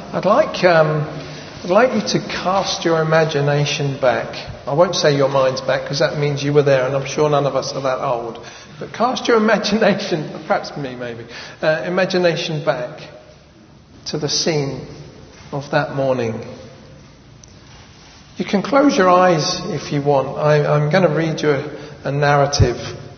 I'd like you to cast your imagination back. I won't say your mind's back because that means you were there, and I'm sure none of us are that old. But cast your imagination, perhaps me maybe, imagination back to the scene of that morning. You can close your eyes if you want. I'm going to read you a narrative.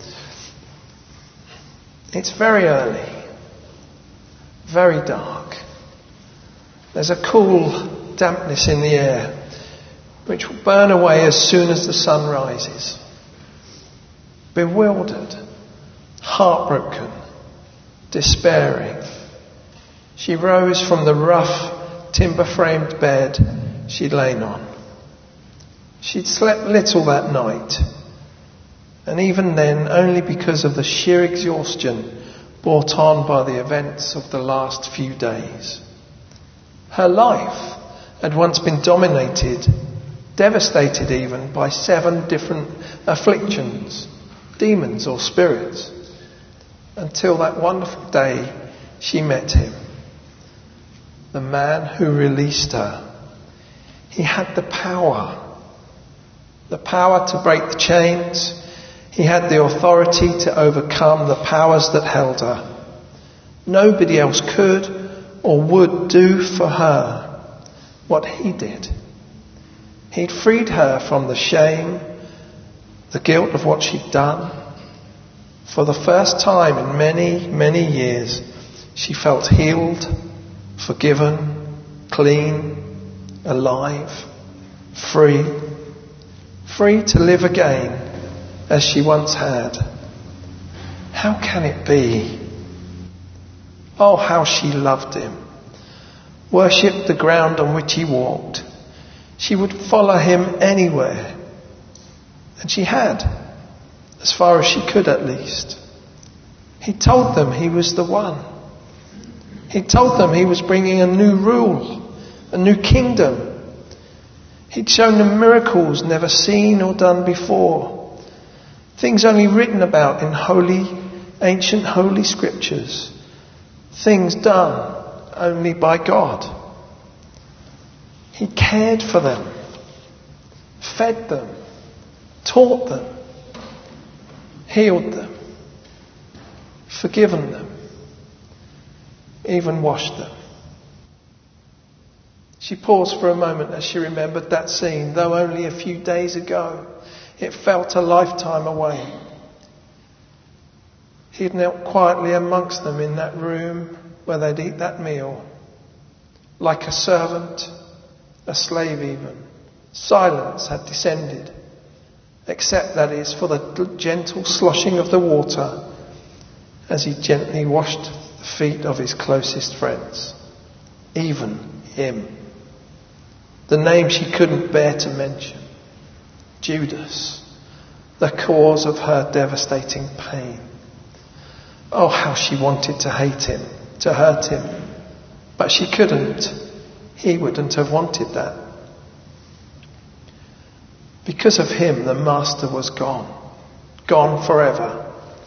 It's very early, very dark. There's a cool dampness in the air which will burn away as soon as the sun rises. Bewildered, heartbroken, despairing, she rose from the rough timber-framed bed she'd lain on. She'd slept little that night, and even then only because of the sheer exhaustion brought on by the events of the last few days. Her life had once been dominated, devastated even, by 7 different afflictions, demons or spirits, until that wonderful day she met him, the man who released her. He had the power to break the chains. He had the authority to overcome the powers that held her. Nobody else could or would do for her what he did. He'd freed her from the shame, the guilt of what she'd done. For the first time in many, many years, she felt healed, forgiven, clean, alive, free to live again as she once had. How can it be? Oh, how she loved him, worshipped the ground on which he walked. She would follow him anywhere. And she had, as far as she could at least. He told them he was the one. He told them he was bringing a new rule, a new kingdom. He'd shown them miracles never seen or done before. Things only written about in ancient holy scriptures. Things done only by God. He cared for them, fed them, taught them, healed them, forgiven them, even washed them. She paused for a moment as she remembered that scene, though only a few days ago. It felt a lifetime away. He had knelt quietly amongst them in that room where they'd eat that meal, like a servant, a slave even. Silence had descended, except, that is, for the gentle sloshing of the water as he gently washed the feet of his closest friends, even him. The name she couldn't bear to mention, Judas, the cause of her devastating pain. Oh, how she wanted to hate him, to hurt him. But she couldn't. He wouldn't have wanted that. Because of him, the master was gone. Gone forever.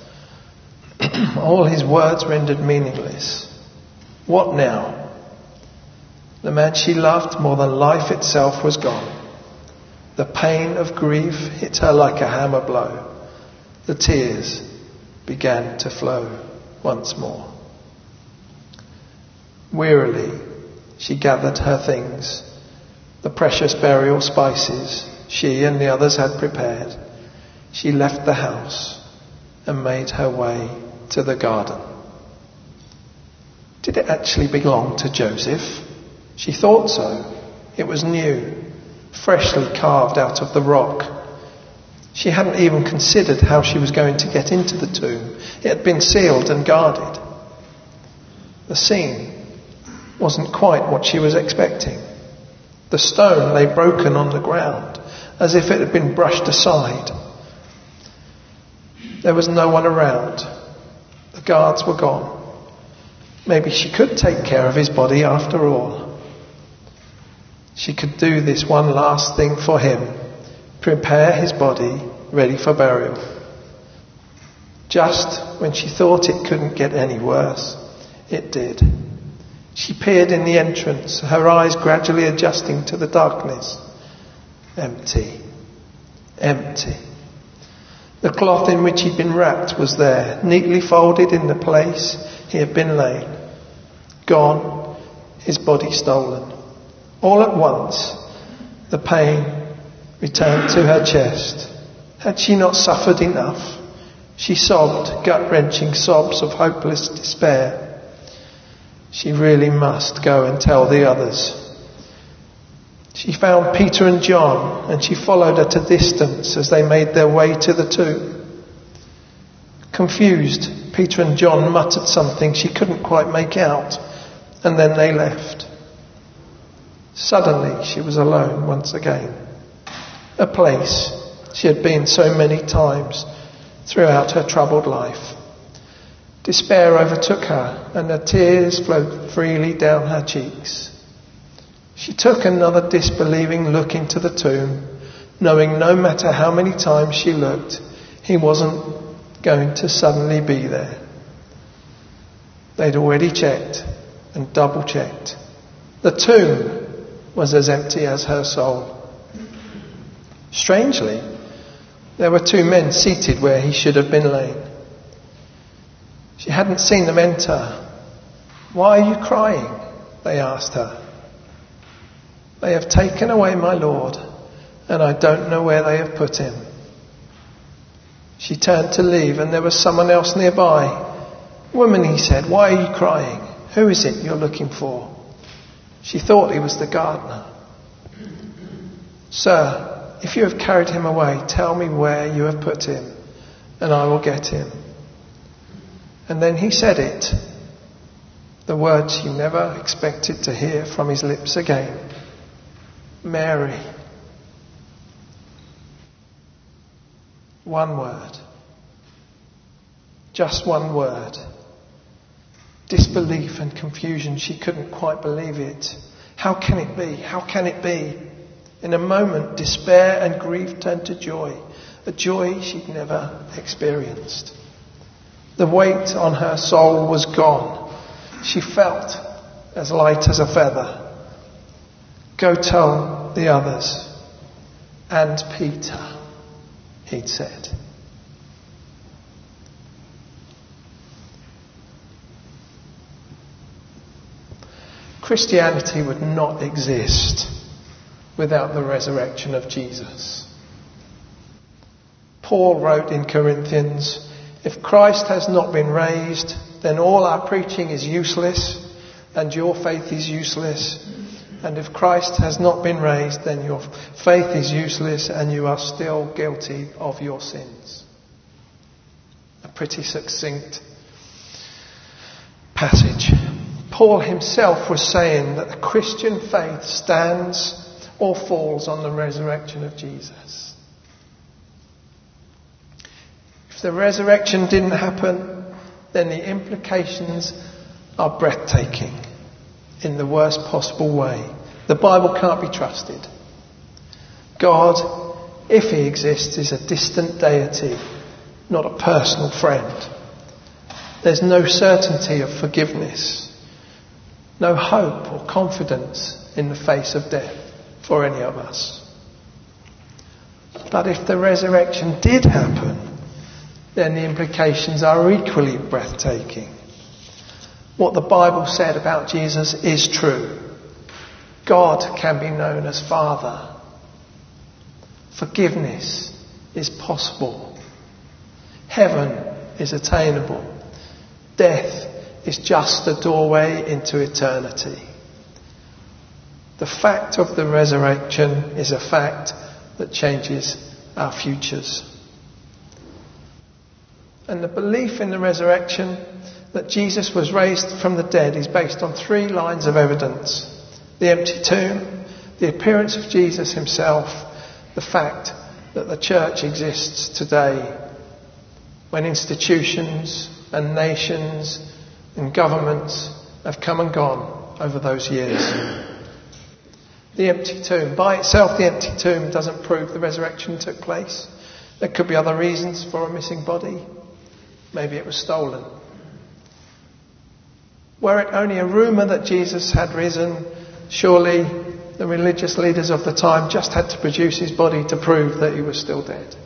All his words rendered meaningless. What now? The man she loved more than life itself was gone. The pain of grief hit her like a hammer blow. The tears began to flow once more. Wearily, she gathered her things, the precious burial spices she and the others had prepared. She left the house and made her way to the garden. Did it actually belong to Joseph? She thought so. It was new, freshly carved out of the rock. She hadn't even considered how she was going to get into the tomb. It had been sealed and guarded. The scene wasn't quite what she was expecting. The stone lay broken on the ground, as if it had been brushed aside. There was no one around. The guards were gone. Maybe she could take care of his body after all. She could do this one last thing for him, prepare his body ready for burial. Just when she thought it couldn't get any worse, it did. She peered in the entrance, her eyes gradually adjusting to the darkness. Empty. Empty. The cloth in which he'd been wrapped was there, neatly folded in the place he had been laid. Gone, his body stolen. All at once, the pain returned to her chest. Had she not suffered enough? She sobbed, gut-wrenching sobs of hopeless despair. She really must go and tell the others. She found Peter and John, and she followed at a distance as they made their way to the tomb. Confused, Peter and John muttered something she couldn't quite make out, and then they left. Suddenly she was alone once again. A place she had been so many times throughout her troubled life. Despair overtook her, and her tears flowed freely down her cheeks. She took another disbelieving look into the tomb, knowing no matter how many times she looked, he wasn't going to suddenly be there. They'd already checked and double-checked. The tomb was as empty as her soul. Strangely, there were two men seated where he should have been laid. She hadn't seen them enter. "Why are you crying?" they asked her. "They have taken away my Lord, and I don't know where they have put him." She turned to leave, and there was someone else nearby. "Woman," he said, "why are you crying? Who is it you're looking for?" She thought he was the gardener. "Sir, if you have carried him away, tell me where you have put him, and I will get him." And then he said it, the words she never expected to hear from his lips again. "Mary." One word. Just one word. Disbelief and confusion. She couldn't quite believe it. How can it be? How can it be? In a moment, despair and grief turned to joy. A joy she'd never experienced. The weight on her soul was gone. She felt as light as a feather. "Go tell the others. And Peter," he'd said. Christianity would not exist without the resurrection of Jesus. Paul wrote in Corinthians, "If Christ has not been raised, then all our preaching is useless, and your faith is useless. And if Christ has not been raised, then your faith is useless, and you are still guilty of your sins." A pretty succinct passage. Paul himself was saying that the Christian faith stands or falls on the resurrection of Jesus. If the resurrection didn't happen, then the implications are breathtaking in the worst possible way. The Bible can't be trusted. God, if he exists, is a distant deity, not a personal friend. There's no certainty of forgiveness, no hope or confidence in the face of death for any of us. But if the resurrection did happen, then the implications are equally breathtaking. What the Bible said about Jesus is true. God can be known as Father. Forgiveness is possible. Heaven is attainable. Death is just a doorway into eternity. The fact of the resurrection is a fact that changes our futures. And the belief in the resurrection, that Jesus was raised from the dead, is based on three lines of evidence: the empty tomb, the appearance of Jesus himself, the fact that the church exists today, when institutions and nations and governments have come and gone over those years. The empty tomb. By itself, the empty tomb doesn't prove the resurrection took place. There could be other reasons for a missing body. Maybe it was stolen. Were it only a rumour that Jesus had risen, surely the religious leaders of the time just had to produce his body to prove that he was still dead.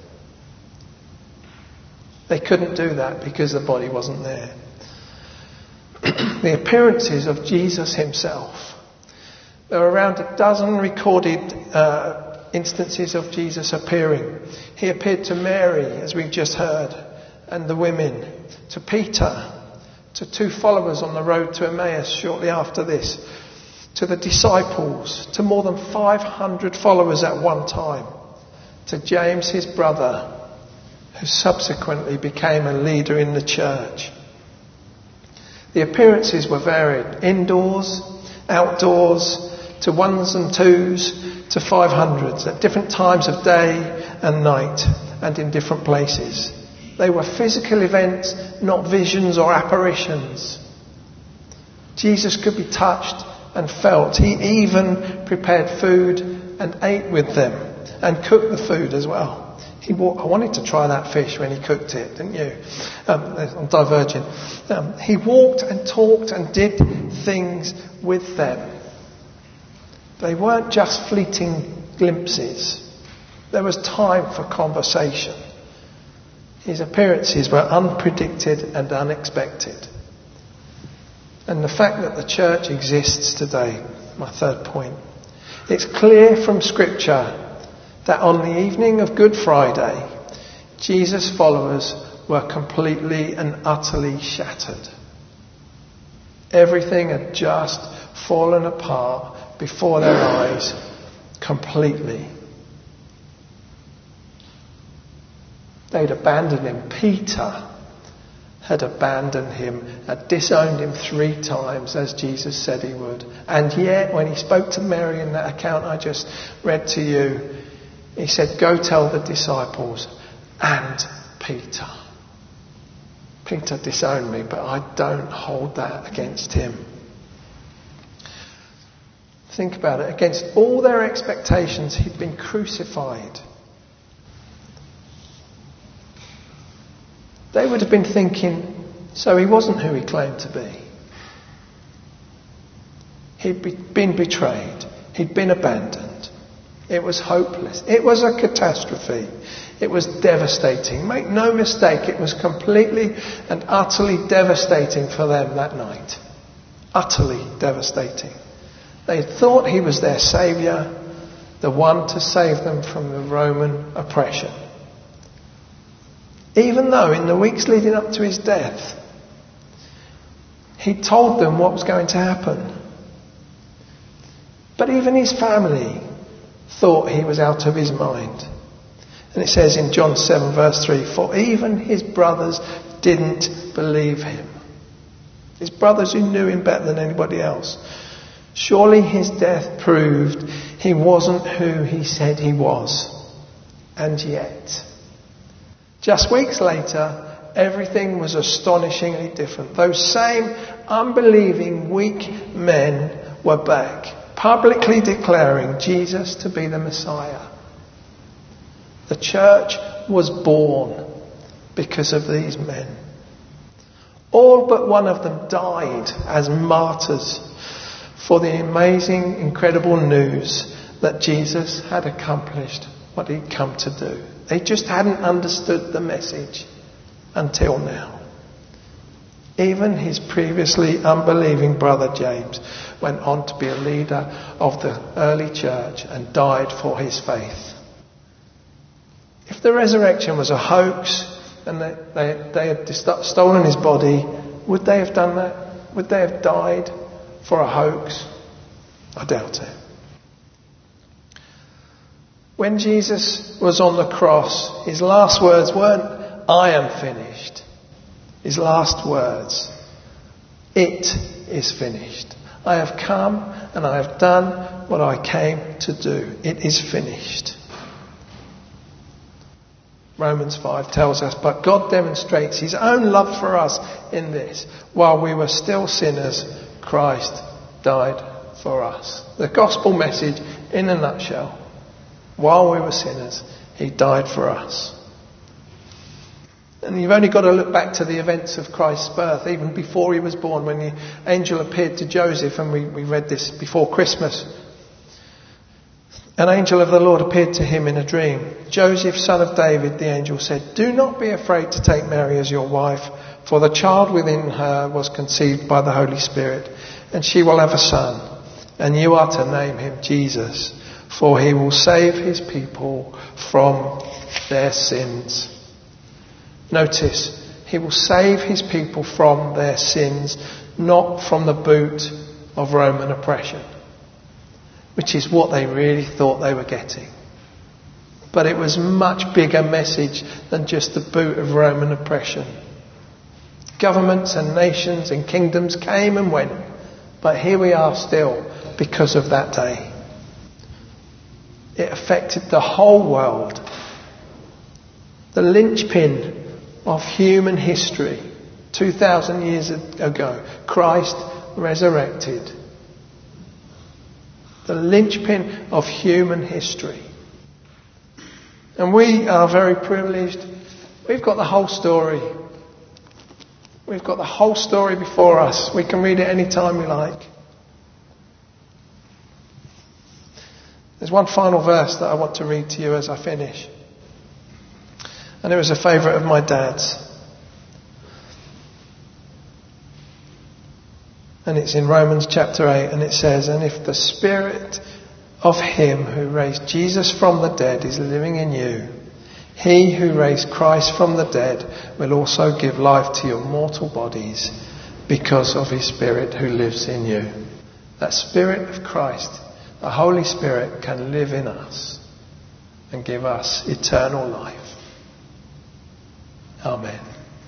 They couldn't do that because the body wasn't there. The appearances of Jesus himself. There are around a dozen recorded instances of Jesus appearing. He appeared to Mary, as we've just heard, and the women, to Peter, to 2 followers on the road to Emmaus shortly after this, to the disciples, to more than 500 followers at one time, to James, his brother, who subsequently became a leader in the church. The appearances were varied, indoors, outdoors, to 1s and 2s, to 500s, at different times of day and night, and in different places. They were physical events, not visions or apparitions. Jesus could be touched and felt. He even prepared food and ate with them, and cooked the food as well. I wanted to try that fish when he cooked it, didn't you? I'm diverging. He walked and talked and did things with them. They weren't just fleeting glimpses. There was time for conversation. His appearances were unpredicted and unexpected. And the fact that the church exists today, my third point, it's clear from Scripture that on the evening of Good Friday, Jesus' followers were completely and utterly shattered. Everything had just fallen apart before their eyes completely. They'd abandoned him. Peter had abandoned him, had disowned him 3 times, as Jesus said he would. And yet, when he spoke to Mary in that account I just read to you, he said, "Go tell the disciples and Peter." Peter disowned me, but I don't hold that against him. Think about it. Against all their expectations, he'd been crucified. They would have been thinking, so he wasn't who he claimed to be. He'd been betrayed. He'd been abandoned. It was hopeless. It was a catastrophe. It was devastating. Make no mistake, it was completely and utterly devastating for them that night. Utterly devastating. They thought he was their saviour, the one to save them from the Roman oppression. Even though in the weeks leading up to his death, he told them what was going to happen. But even his family thought he was out of his mind. And it says in John 7 verse 3, "For even his brothers didn't believe him." His brothers who knew him better than anybody else. Surely his death proved he wasn't who he said he was. And yet, just weeks later, everything was astonishingly different. Those same unbelieving, weak men were back, publicly declaring Jesus to be the Messiah. The church was born because of these men. All but one of them died as martyrs for the amazing, incredible news that Jesus had accomplished what he'd come to do. They just hadn't understood the message until now. Even his previously unbelieving brother James went on to be a leader of the early church and died for his faith. If the resurrection was a hoax and they had stolen his body, would they have done that? Would they have died for a hoax? I doubt it. When Jesus was on the cross, his last words weren't, "I am finished." His last words, "It is finished. I have come and I have done what I came to do. It is finished." Romans 5 tells us, "But God demonstrates his own love for us in this. While we were still sinners, Christ died for us." The gospel message in a nutshell. While we were sinners, he died for us. And you've only got to look back to the events of Christ's birth, even before he was born, when the angel appeared to Joseph, and we read this before Christmas. An angel of the Lord appeared to him in a dream. Joseph, son of David, the angel said, "Do not be afraid to take Mary as your wife, for the child within her was conceived by the Holy Spirit, and she will have a son, and you are to name him Jesus, for he will save his people from their sins." Notice, he will save his people from their sins, not from the boot of Roman oppression, which is what they really thought they were getting. But it was a much bigger message than just the boot of Roman oppression. Governments and nations and kingdoms came and went, but here we are still because of that day. It affected the whole world. The linchpin of human history, 2,000 years ago, Christ resurrected. The linchpin of human history. And we are very privileged. We've got the whole story. We've got the whole story before us. We can read it any time we like. There's one final verse that I want to read to you as I finish. And it was a favourite of my dad's. And it's in Romans chapter 8, and it says, "And if the Spirit of him who raised Jesus from the dead is living in you, he who raised Christ from the dead will also give life to your mortal bodies because of his Spirit who lives in you." That Spirit of Christ, the Holy Spirit, can live in us and give us eternal life. Amen.